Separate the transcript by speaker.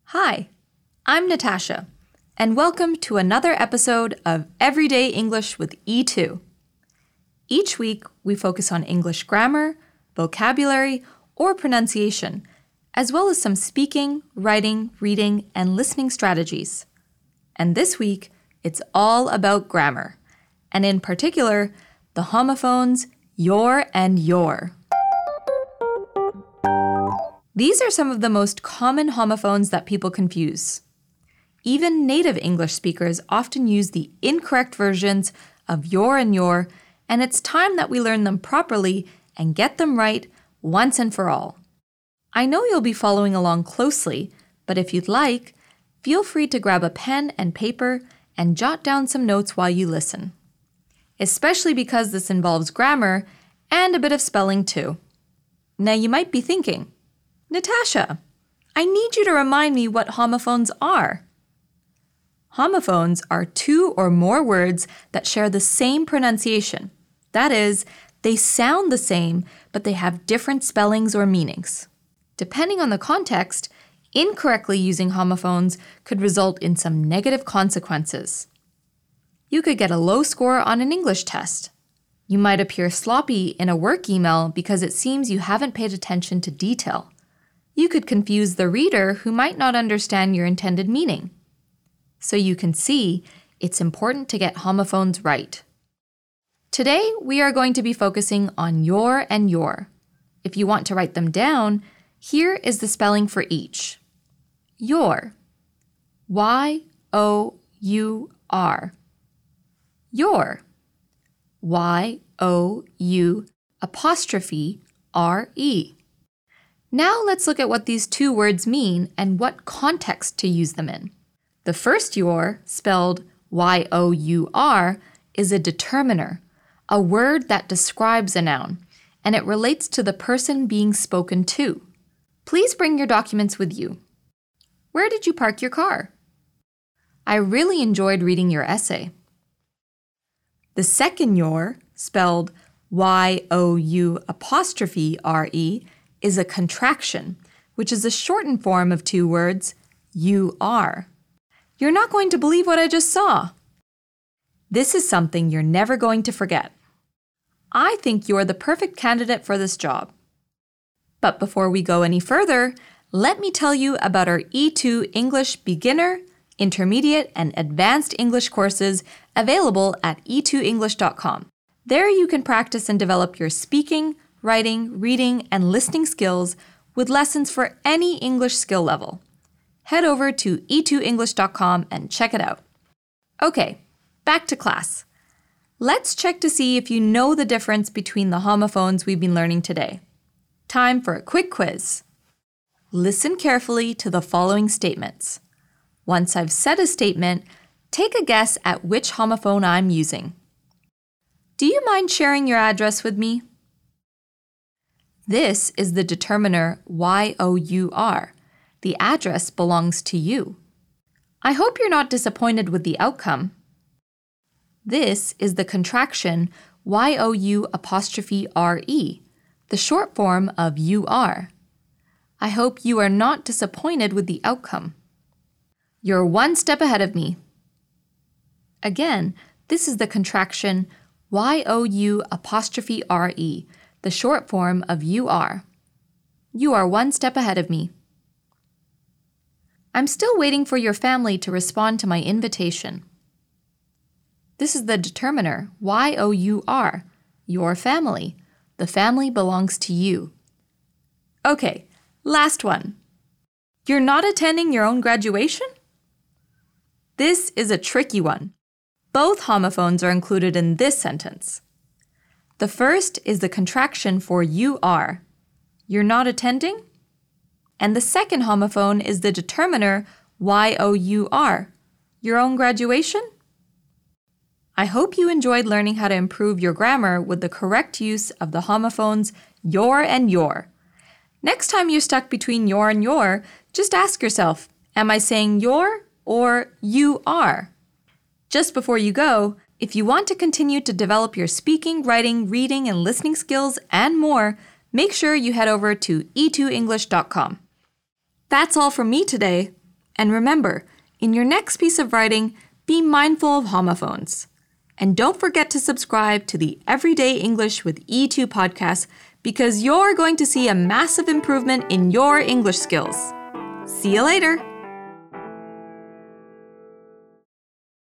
Speaker 1: Hi, I'm Natasha, and welcome to another episode of Everyday English with E2. Each week, we focus on English grammar, vocabulary, or pronunciation, as well as some speaking, writing, reading, and listening strategies. And this week, it's all about grammar, and in particular, the homophones your and your. These are some of the most common homophones that people confuse. Even native English speakers often use the incorrect versions of your and your, and it's time that we learn them properly and get them right once and for all. I know you'll be following along closely, but if you'd like, feel free to grab a pen and paper and jot down some notes while you listen. Especially because this involves grammar and a bit of spelling too. Now you might be thinking, Natasha, I need you to remind me what homophones are. Homophones are two or more words that share the same pronunciation. That is, they sound the same, but they have different spellings or meanings. Depending on the context, incorrectly using homophones could result in some negative consequences. You could get a low score on an English test. You might appear sloppy in a work email because it seems you haven't paid attention to detail. You could confuse the reader who might not understand your intended meaning. So you can see, it's important to get homophones right. Today, we are going to be focusing on your and your. If you want to write them down, here is the spelling for each. Your. Y-O-U-R. Your. Y-O-U apostrophe R-E. Now let's look at what these two words mean and what context to use them in. The first your, spelled Y-O-U-R, is a determiner, a word that describes a noun, and it relates to the person being spoken to. Please bring your documents with you. Where did you park your car? I really enjoyed reading your essay. The second your, spelled Y-O-U apostrophe R-E, is a contraction, which is a shortened form of two words, you are. You're not going to believe what I just saw. This is something you're never going to forget. I think you're the perfect candidate for this job. But before we go any further, let me tell you about our E2 English Beginner, Intermediate, and Advanced English courses available at e2english.com. There you can practice and develop your speaking, writing, reading, and listening skills with lessons for any English skill level. Head over to e2english.com and check it out. Okay, back to class. Let's check to see if you know the difference between the homophones we've been learning today. Time for a quick quiz. Listen carefully to the following statements. Once I've said a statement, take a guess at which homophone I'm using. Do you mind sharing your address with me? This is the determiner Y-O-U-R. The address belongs to you. I hope you're not disappointed with the outcome. This is the contraction Y-O-U apostrophe R-E, the short form of you are. I hope you are not disappointed with the outcome. You're one step ahead of me. Again, this is the contraction Y-O-U apostrophe R-E, the short form of you are. You are one step ahead of me. I'm still waiting for your family to respond to my invitation. This is the determiner, Y-O-U-R, your family. The family belongs to you. Okay, last one. You're not attending your own graduation? This is a tricky one. Both homophones are included in this sentence. The first is the contraction for you are. You're not attending? And the second homophone is the determiner Y-O-U-R. Your own graduation? I hope you enjoyed learning how to improve your grammar with the correct use of the homophones your and your. Next time you're stuck between your and your, just ask yourself, am I saying your or you are? Just before you go, if you want to continue to develop your speaking, writing, reading, and listening skills and more, make sure you head over to e2english.com. That's all from me today. And remember, in your next piece of writing, be mindful of homophones. And don't forget to subscribe to the Everyday English with E2 podcast because you're going to see a massive improvement in your English skills. See you later!